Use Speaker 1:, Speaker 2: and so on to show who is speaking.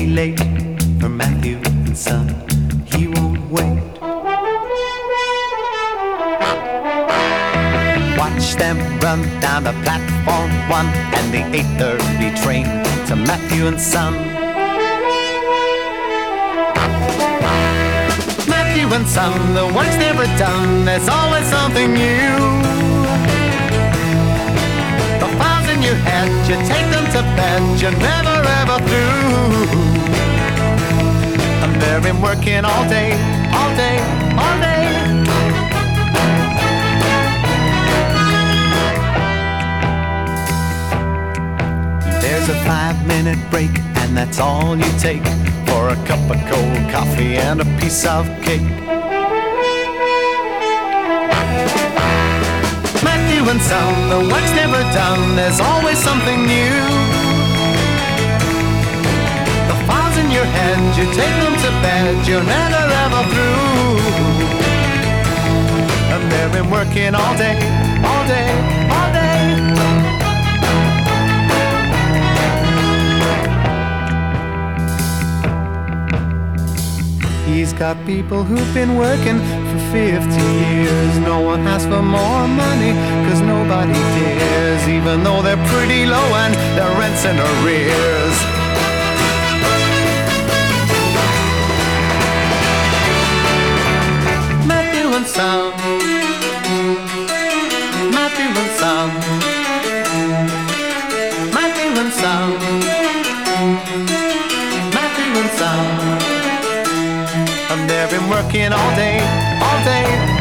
Speaker 1: late for Matthew and Son. He won't wait. Watch them run down the platform 1 and the 8:30 train to Matthew and Son. Matthew and Son, the work's never done. There's always something new. The files in your head, you take them to bed. You're never ever through. And they've been working all day, all day, all day. There's a 5-minute break, and that's all you take for a cup of cold coffee and a piece of cake. Matthew and Son, the work's never done. There's always something new. The files in your head, you take them to bed. You're never ever through. And they've been working all day, all day, all day. He's got people who've been working for 50 years. No one asks for more money, cause nobody cares, even though they're pretty low and their rent's in arrears. Matthew and Son, Matthew and Son, Matthew and Son, Matthew and Son. And they've been working all day, all day.